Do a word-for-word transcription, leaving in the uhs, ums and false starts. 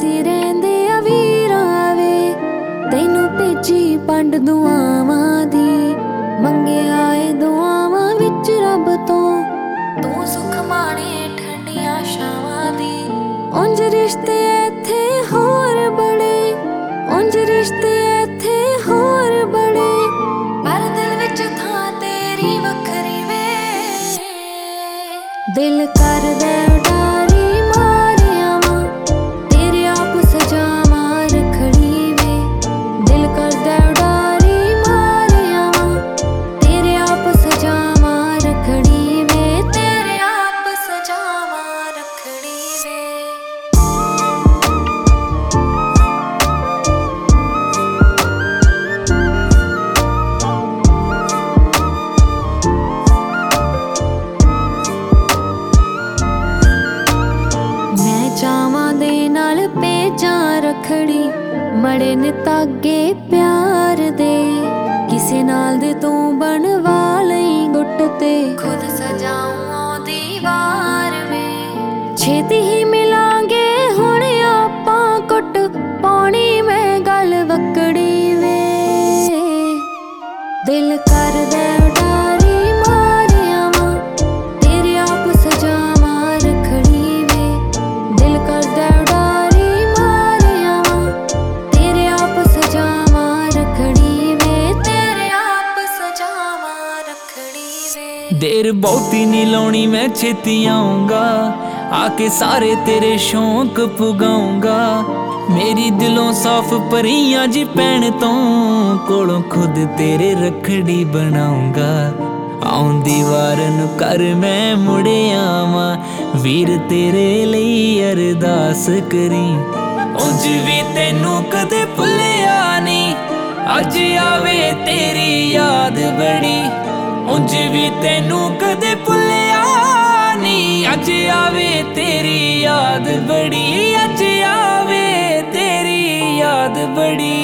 ਵਸੀ ਰਹਿੰਦੇ ਆ ਵੀਰਾਂ ਵੇ। ਤੈਨੂੰ ਭੇਜੀ ਪੰਡ ਦੁਆਵਾਂ ਦੀ, ਮੰਗਿਆ ਏ ਦੁਆਵਾਂ ਵਿੱਚ ਰੱਬ ਤੋਂ, ਤੂੰ ਸੁੱਖ ਮਾਣੇ ਠੰਡੀਆਂ ਛਾਵਾਂ ਦੀ। ਉਂਝ ਰਿਸ਼ਤੇ ਇੱਥੇ ਹੋਰ ਬੜੇ, ਉਂਝ ਰਿਸ਼ਤੇ ਇੱਥੇ ਹੋਰ ਬੜੇ, ਪਰ ਦਿਲ ਵਿੱਚ ਥਾਂ ਤੇਰੀ ਵੱਖਰੀ ਵੇ। ਦਿਲ ਕਰਦਾ ਉਡਾਰੀ ਮਾਰਿਆ ਵਾਂ, ਤੇਰੇ ਆਪ ਸਜਾਵਾਂ ਰੱਖੜੀ ਵੇ। ਦਿਲ ਕਰਦਾ ਉਡਾਰੀ ਮਾਰਿਆ ਵਾਂ, ਤੇਰੇ ਆਪ ਸਜਾਵਾਂ ਰੱਖੜੀ ਵੇ। ਤੇਰੇ ਆਪ ਸਜਾਵਾਂ ਰੱਖੜੀ ਵੇ। ਚਾਵਾਂ ਦੇ ਨਾਲ ਭੇਜਾਂ ਰੱਖੜੀ, ਮੜੇ ਨੇ ਤਾਗੇ ਪਿਆਰ ਦੇ। ਕਿਸੇ ਨਾਲ ਦੇ ਤੂੰ ਬਣਵਾ ਲਈ ਗੁੱਟ ਤੇ, ਖੁਦ ਸਜਾਊਂ ਦੀਵਾਰ ਵੇ। ਛੇਤੀ ਹੀ ਮਿਲਾਂਗੇ ਹੁਣ ਆਪਾਂ, ਕੁੱਟ ਪਾਉਣੀ ਮੈਂ ਗੱਲ ਵਕੜੀ ਵੇ। ਦਿਲ ਕਰਦਾ ਉਡਾਰੀ ਮਾਰਿਆ ਵਾਂ, ਤੇਰੇ ਆਪ ਸਜਾਵਾਂ ਰੱਖੜੀ ਵੇ। ਦਿਲ ਕਰਦਾ ਉਡਾਰੀ ਮਾਰਿਆ ਵਾਂ, ਤੇਰੇ ਆਪ ਸਜਾਵਾਂ ਰੱਖੜੀ ਵੇ। ਤੇਰੇ ਆਪ ਸਜਾਵਾਂ ਰੱਖੜੀ ਵੇ। ਦੇਰ ਬਹੁਤੀ ਨੀ ਲਾਉਣੀ ਮੈਂ ਛੇਤੀ ਆਊਂਗਾ, ਆ ਕੇ ਸਾਰੇ ਤੇਰੇ ਸ਼ੌਂਕ ਪੁਗਾਊਂਗਾ। ਮੇਰੀ ਦਿਲੋਂ ਸਾਫ਼ ਪਰੀਆਂ ਜੀ ਭੈਣ ਤੋਂ, ਕੋਲੋਂ ਖੁਦ ਤੇਰੇ ਰੱਖੜੀ ਬਣਾਊਂਗਾ। ਆਉਂਦੀ ਵਾਰ ਨੂੰ ਕਰ ਮੈਂ ਮੁੜਿਆ ਵਾਂ, ਵੀਰ ਤੇਰੇ ਲਈ ਅਰਦਾਸ ਕਰੀ। ਉਂਝ ਵੀ ਤੈਨੂੰ ਕਦੇ ਭੁੱਲਿਆ ਨੀ, ਅੱਜ ਆਵੇ ਤੇਰੀ ਯਾਦ ਬੜੀ। ਉਂਝ ਵੀ ਤੈਨੂੰ ਕਦੇ ਭੁੱਲਿਆ ਨੀ, ਅੱਜ ਆਵੇ ਤੇਰੀ ਯਾਦ ਬੜੀ। ਅੱਜ ਆਵੇ ਤੇਰੀ ਯਾਦ ਬੜੀ।